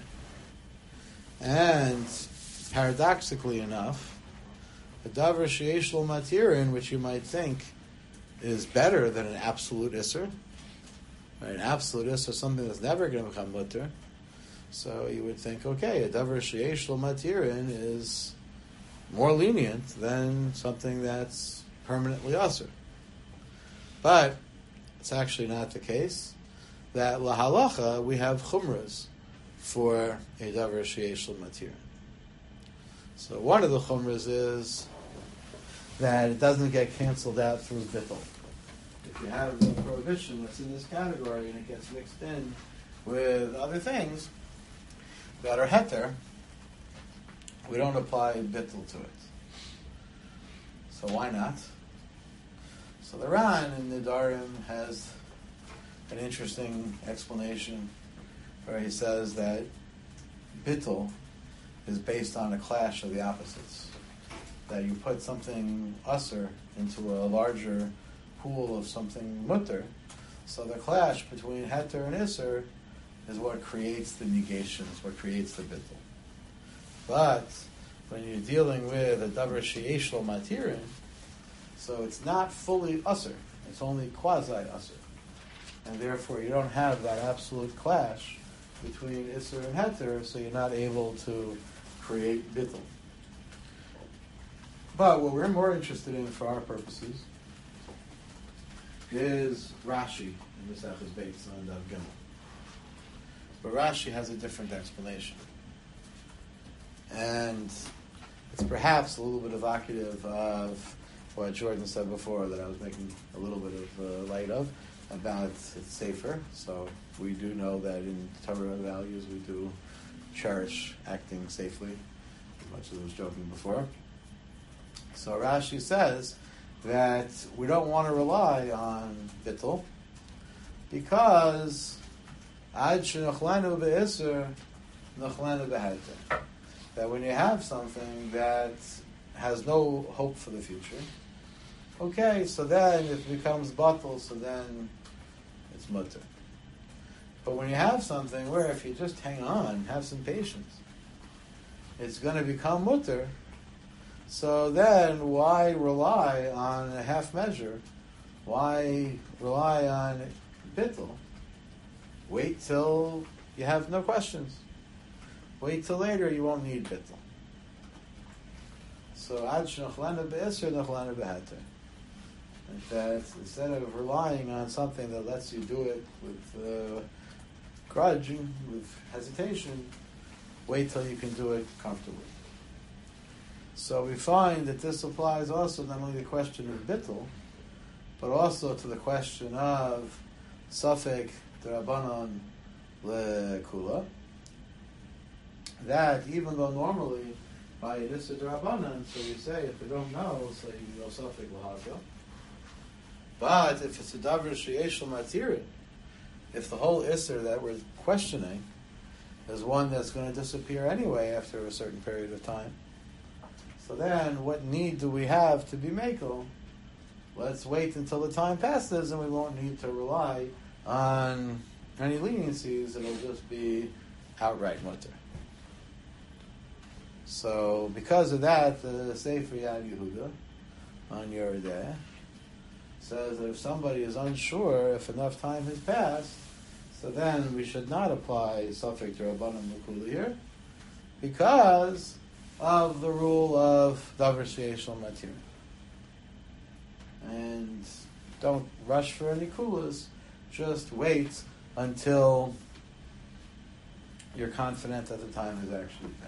And paradoxically enough, the davar sheyesh lo matirin, which you might think is better than an absolute isser, right? An absolute isser, something that's never going to become mutter. So you would think, okay, a davar sheyesh lo matirin is more lenient than something that's permanently asur. But it's actually not the case. That lahalacha we have chumras for a davar sheyesh lo matirin. So one of the chumras is that it doesn't get canceled out through bittul. If you have a prohibition that's in this category and it gets mixed in with other things that are heter, we don't apply bittul to it. So why not? So the Ran in the Darim has an interesting explanation where he says that bittul is based on a clash of the opposites. That you put something usser into a larger pool of something mutter, so the clash between heter and isser is what creates the negation, is what creates the bittul. But when you're dealing with a davar sheyesh lo matirin, so it's not fully usser, it's only quasi usser, and therefore you don't have that absolute clash between isser and heter, so you're not able to create bittul. But what we're more interested in for our purposes is Rashi in the Maseches Beis on Daf Gimel. But Rashi has a different explanation. And it's perhaps a little bit evocative of what Jordan said before that I was making a little bit of light of about it's safer. So we do know that in Torah values we do cherish acting safely, as much as I was joking before. So Rashi says that we don't want to rely on bittul because ad shenochlanu be'isr nochlanu be'heter. That when you have something that has no hope for the future, okay, so then it becomes batal, so then it's mutter. But when you have something where if you just hang on, have some patience, it's going to become mutter. So then why rely on a half measure? Why rely on bittul? Wait till you have no questions. Wait till later, you won't need bittul. So ad shenochlanu be'isr nochlanu be'heter. That instead of relying on something that lets you do it with grudge, with hesitation, wait till you can do it comfortably. So we find that this applies also not only to the question of bittul, but also to the question of safek d'Rabbanan lekula. That even though normally by it is a d'Rabbanan, so we say if you don't know, so you go safek l'havya. But if it's a davar sheyesh lo matirin, if the whole isser that we're questioning is one that's going to disappear anyway after a certain period of time, so then what need do we have to be makel? Let's wait until the time passes and we won't need to rely on any leniencies. It'll just be outright mutter. So because of that, the Sefer Yad Yehuda on Yoreh De'ah says that if somebody is unsure if enough time has passed, so then we should not apply Safek D'Rabbanan L'Kula here, because of the rule of Davar Sheyesh Lo Matir. And don't rush for any kulas, just wait until you're confident that the time has actually passed.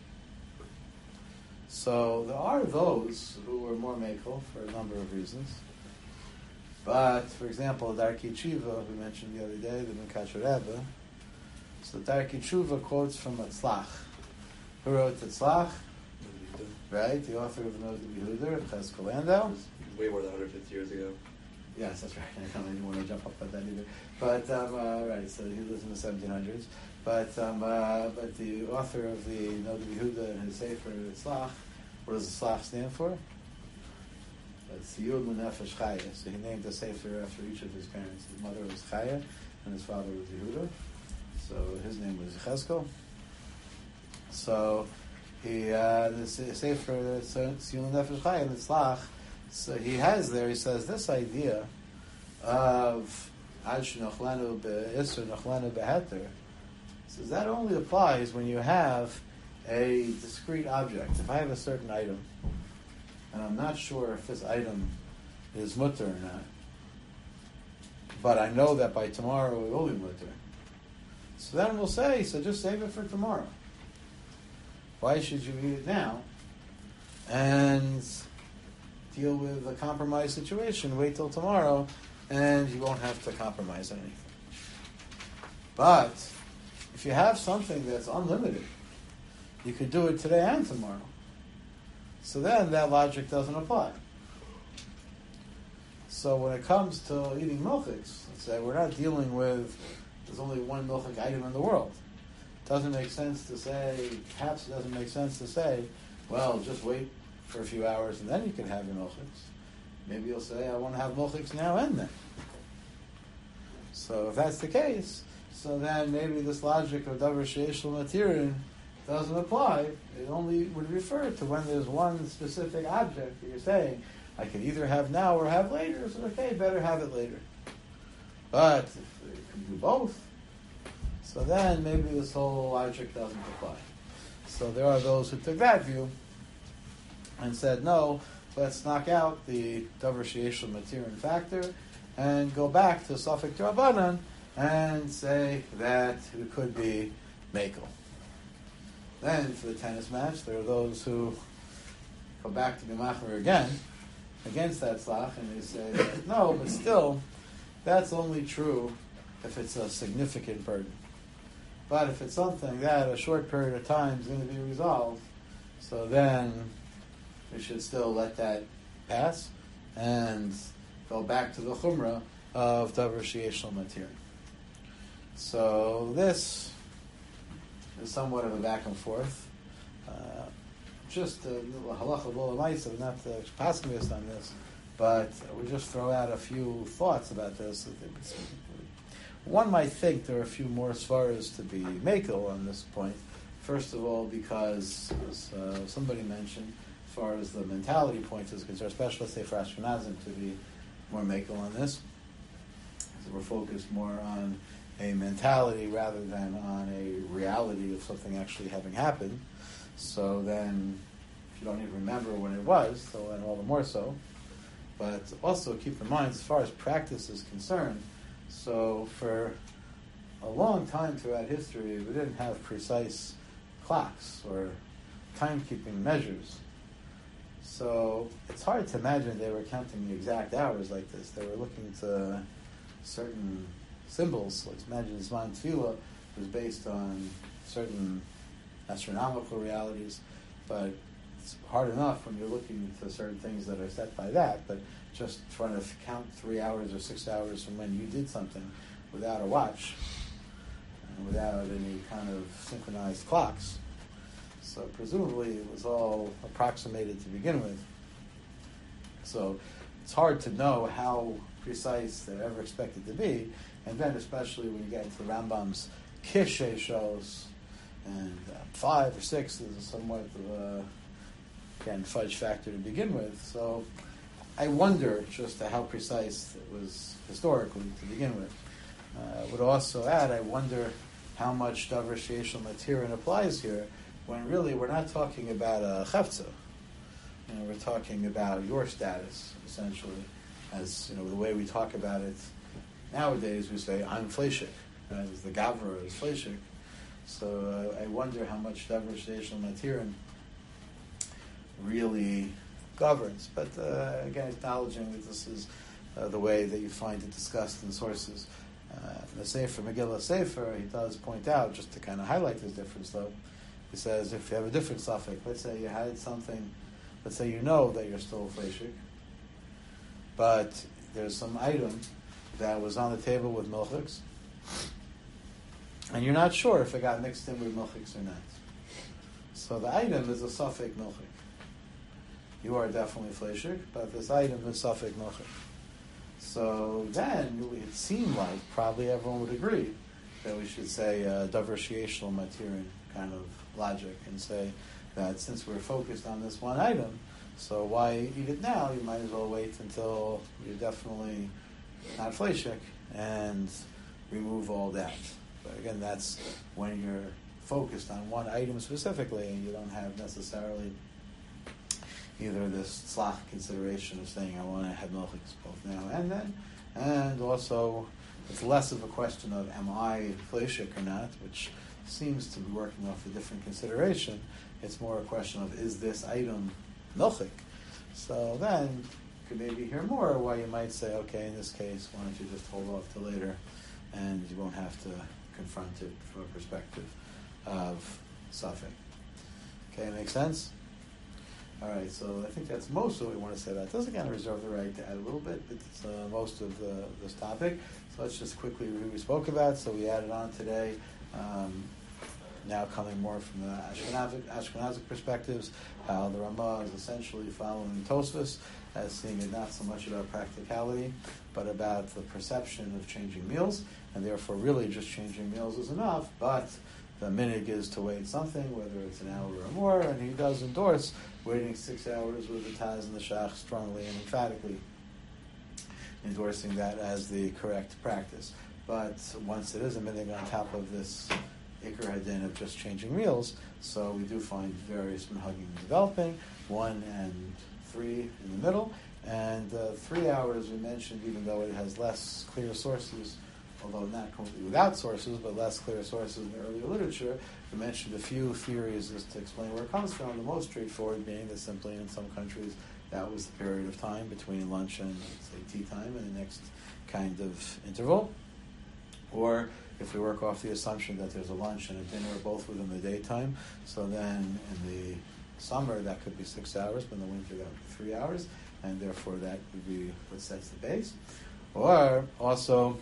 So there are those who are more makel for a number of reasons. But, for example, Darkei Tshuva, we mentioned the other day, the Mikasher Rebbe. So Darkei Tshuva quotes from Tzlach. Who wrote Tzlach? Right, the author of Noda B'Yehuda, Cheskel Landau. Way more than 150 years ago. Yes, that's right. I didn't want to jump up at that either. But right, so he lives in the 1700s. But the author of the Noda B'Yehuda and his Sefer Tzlach, what does the Tzlach stand for? That's Yud Nefesh Chaya. So he named the Sefer after each of his parents. His mother was Chaya, and his father was Yehuda. So his name was Cheskel. So the Sefer Yud Nefesh Chaya and the Tzlach. So he has there. He says this idea of Ad Shenochlanu Be'isr Nochlanu Be'heter. Says that only applies when you have a discrete object. If I have a certain item, and I'm not sure if this item is mutter or not, but I know that by tomorrow it will be mutter. So then we'll say, so just save it for tomorrow. Why should you eat it now? And deal with a compromise situation, wait till tomorrow, and you won't have to compromise anything. But if you have something that's unlimited, you could do it today and tomorrow. So then that logic doesn't apply. So when it comes to eating milchiks, let's say we're not dealing with, there's only one milchik item in the world. It doesn't make sense to say, perhaps it doesn't make sense to say, well, just wait for a few hours and then you can have your milchiks. Maybe you'll say, I want to have milchiks now and then. So if that's the case, so then maybe this logic of davar sheyesh lo matirin doesn't apply. It only would refer to when there's one specific object that you're saying, I could either have now or have later, so okay, better have it later. But if you can do both, so then maybe this whole logic doesn't apply. So there are those who took that view and said, no, let's knock out the davar sheyesh lo matirin factor and go back to Safek D'Rabbanan and say that it could be Mekel. Then for the tennis match, there are those who go back to Gemacher again against that slach, and they say that, no, but still, that's only true if it's a significant burden. But if it's something that a short period of time is going to be resolved, so then we should still let that pass and go back to the chumrah of davar sheyesh lo matirin. So this is somewhat of a back and forth. Just a little halacha b'olamaisa, not paskinist on this, but we just throw out a few thoughts about this. One might think there are a few more svaras to be makel on this point. First of all, because as somebody mentioned, as far as the mentality point is concerned, especially let's say for Ashkenazim to be more makel on this, so we're focused more on a mentality rather than on a reality of something actually having happened. So then, if you don't even remember when it was, so then all the more so. But also keep in mind, as far as practice is concerned, so for a long time throughout history, we didn't have precise clocks or timekeeping measures. So it's hard to imagine they were counting the exact hours like this. They were looking to certain symbols. Let's imagine Zman Tefillah was based on certain astronomical realities, but it's hard enough when you're looking to certain things that are set by that, but just trying to count 3 hours or 6 hours from when you did something without a watch, and without any kind of synchronized clocks. So presumably it was all approximated to begin with. So it's hard to know how precise they're ever expected to be, and then especially when you get into the Rambam's Kishe shows, and 5 or 6 is somewhat of a, again, fudge factor to begin with. So I wonder just how precise it was historically to begin with. I would also add, I wonder how much davar sheyesh lo matirin applies here, when really we're not talking about a chavtza. We're talking about your status, essentially. As the way we talk about it nowadays, we say, I'm fleishik. Right? The gavra is fleishik. So I wonder how much davar sheyesh lo matirin really governs. But again, acknowledging that this is the way that you find it discussed in sources. The Sefer, Megillah Sefer, he does point out, just to kind of highlight this difference though, he says if you have a different suffix, let's say you had something, let's say you know that you're still fleishik, but there's some item that was on the table with milchiks, and you're not sure if it got mixed in with milchiks or not. So the item is a suffix milchik. You are definitely fleishik, but this item is suffix milchik. So then it would seem like probably everyone would agree that we should say davar sheyesh lo matirin kind of logic, and say that since we're focused on this one item, so why eat it now? You might as well wait until you're definitely not fleishik and remove all that. But again, that's when you're focused on one item specifically, and you don't have necessarily either this tzlach consideration of saying I want to have milchiks both now and then, and also it's less of a question of am I fleishik or not, which seems to be working off a different consideration. It's more a question of is this item milchik? So then you could maybe hear more why you might say, okay, in this case, why don't you just hold off till later, and you won't have to confront it from a perspective of suffix. Okay, make sense? All right, so I think that's most of what we want to say about it. It does again reserve the right to add a little bit, but it's most of this topic. So let's just quickly review what we spoke about. So we added on today, now coming more from the Ashkenazic perspectives, how the Ramah is essentially following Tosfos, as seeing it not so much about practicality, but about the perception of changing meals, and therefore really just changing meals is enough, but the minig is to wait something, whether it's an hour or more, and he does endorse waiting 6 hours with the Taz and the Shach strongly and emphatically endorsing that as the correct practice. But once it is a minig on top of this Iker Hadin of just changing meals, so we do find various minhagim developing, 1 and 3 in the middle, and 3 hours we mentioned, even though it has less clear sources, although not completely without sources, but less clear sources in the earlier literature. We mentioned a few theories as to explain where it comes from. The most straightforward being that simply in some countries that was the period of time between lunch and, say, tea time and the next kind of interval. Or if we work off the assumption that there's a lunch and a dinner both within the daytime, so then in the summer that could be 6 hours, but in the winter that would be 3 hours, and therefore that would be what sets the base. Or also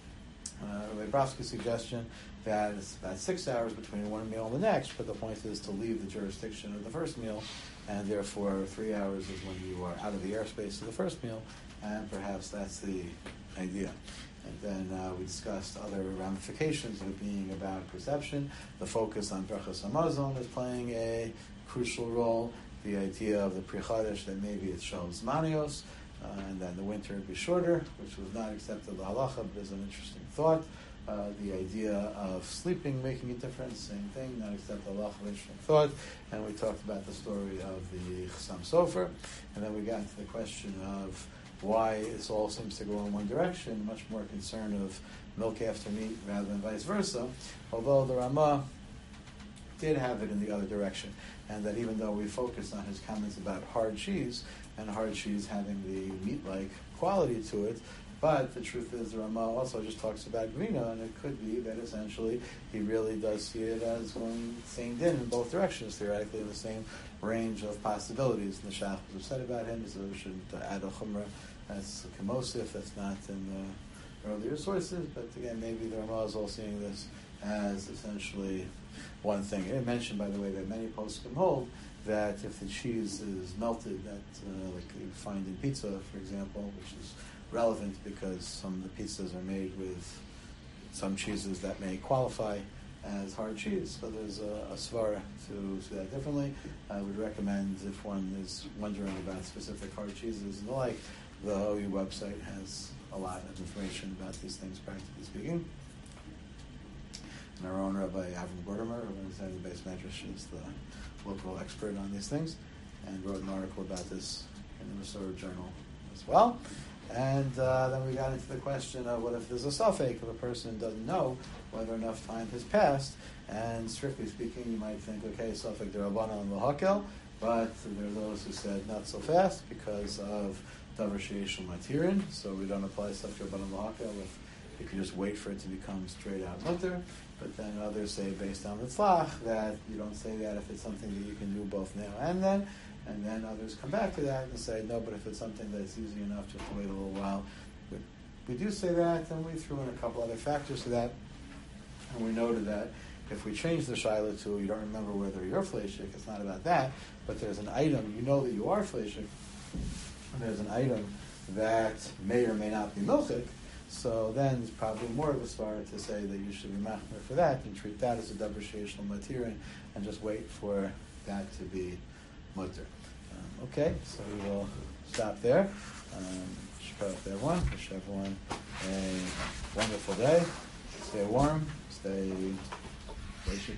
Rabbi Brovsky's suggestion that it's about 6 hours between one meal and the next, but the point is to leave the jurisdiction of the first meal, and therefore 3 hours is when you are out of the airspace of the first meal, and perhaps that's the idea. And then we discussed other ramifications of it being about perception. The focus on Brachas Hamazon is playing a crucial role. The idea of the Pri Chadash that maybe it shows Manios, and then the winter would be shorter, which was not accepted the halacha, but is an interesting thought. The idea of sleeping making a difference, same thing, not accepted the halacha, interesting thought. And we talked about the story of the Chassam Sofer, and then we got into the question of why this all seems to go in one direction, much more concern of milk after meat rather than vice versa, although the Ramah did have it in the other direction, and that even though we focus on his comments about hard cheese, and hard cheese having the meat-like quality to it, but the truth is the Ramah also just talks about Grina, and it could be that essentially he really does see it as going same din in both directions, theoretically in the same range of possibilities. And the Shach was upset about him, so we should add a chumrah as a Kemosif, that's not in the earlier sources, but again, maybe the Ramah is all seeing this as essentially one thing. It mentioned, by the way, that many poskim hold that if the cheese is melted, that like you find in pizza, for example, which is relevant because some of the pizzas are made with some cheeses that may qualify as hard cheese. So there's a svara to see that differently. I would recommend, if one is wondering about specific hard cheeses and the like, the OU website has a lot of information about these things, practically speaking. And our own Rabbi Avram Gordimer, who is the base medrash, is the local expert on these things, and wrote an article about this in the Masorah Journal as well. And then we got into the question of what if there's a suffix, if a person doesn't know whether enough time has passed, and strictly speaking, you might think, okay, suffix derabanan l'hakel, but there are those who said not so fast because of davar sheyesh matirin, so we don't apply suffix derabanan l'hakel if you can just wait for it to become straight out mutter. But then others say, based on the tzlach, that you don't say that if it's something that you can do both now and then. And then others come back to that and say, no, but if it's something that's easy enough just to wait a little while. We do say that, and we threw in a couple other factors to that. And we noted that if we change the shaila to, you don't remember whether you're fleshik, it's not about that, but there's an item, you know that you are fleshik, and there's an item that may or may not be milchik, so then it's probably more of a start to say that you should be machmer for that and treat that as a davar sheyesh matirin and just wait for that to be mutter. Okay, so we will stop there. Everyone. Wish everyone a wonderful day. Stay warm. Stay